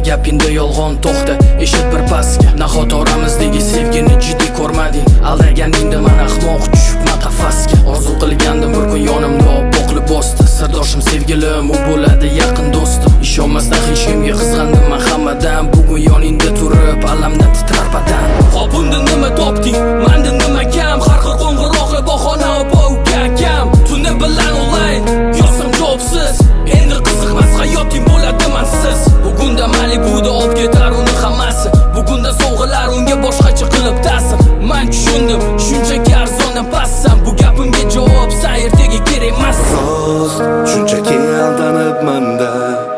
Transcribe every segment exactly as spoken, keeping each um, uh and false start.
gapingda yolg'on to'xta, eshit bir pasga. Nahot oramizdagi sevgini jiddiy ko'rmading? Aldaganingda men ahmoq tushibman qafasga. Orzu qilgandim bir kun yonimda boqli bosdi. Sirdoshim sevgilim, u bo'ladi yaqin do'stim. Ishonmasdan hech kimga qizg'andim men hammadan. Bugun yoningda turib alamdan titrar badan. Hop unda nima topding? Menda nima kam? Har xil qo'ng'iroqli bahona bu kam. Tuni bilan online yozsam javobsiz. Endi qiziqmas hayoting bo'ladi mansiz. Bugunda Malibuda olib ketar uni hammasi. Bugunda sovg'alar unga boshqacha qilib ta'sir. Men tushundim, shunchaki arzondan passam. Bu gapimga javob ertaga kerak emas. Rost, shunchaki aldanibman-da,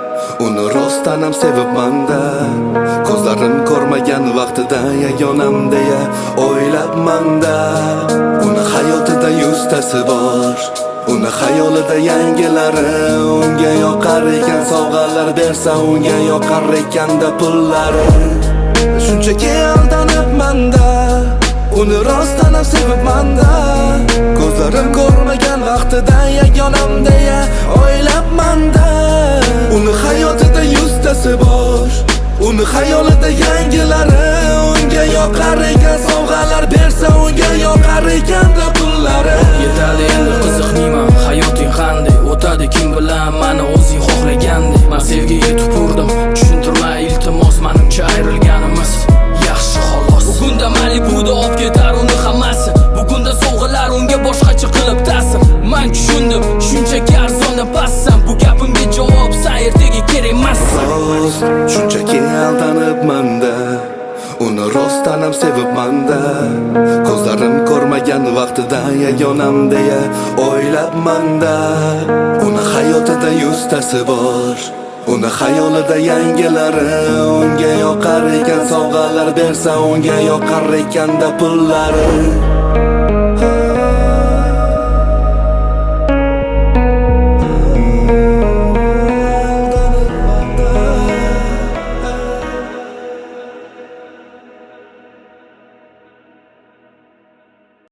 uni rostdan ham sevibman-da. Ko'zlarim ko'rmagan vaqtida yagonam deya o'ylabman-da. Uni hayotida yuztasi bor, uni xayolida yangilari. Unga yoqar ekan sovg'alar bersa, unga yoqar ekanda pullari. Shunchaki aldanibman-da, uni rostdan ham sevibman-da. Ko'zlarim ko'rmagan vaqtida yagonam deya o'ylabman-da. Uni hayotida yuztasi bor, uni xayolida yangilari. Unga yoqar ekan sovg'alar bersa, unga yoqar ekanda pullari. Yetadi endi qiziqmayman, hayoting qanday o'tadi kim bilan meni o'zing xohlagandek. Men sevgiga tupurdim, tushuntirma iltimos, menimcha ayrilganimiz yaxshi xolos. Bugunda Malibuda olib ketar uni hammasi. Bugunda sovg'alar unga boshqacha qilib ta'sir. Men tushundim, shunchaki arzondan passam. Bu gapimga javob ertaga kerak emas. Rost, shunchaki aldanibman-da, uni rostdan ham sevibman-da. Ko'zlarim ko'rmagan vaqtida yagonam deya o'ylabman-da. Uni hayotida yuztasi bor, uni xayolida yangilari. Unga yoqar ekan sovg'alar bersa, unga yoqar ekanda pullari.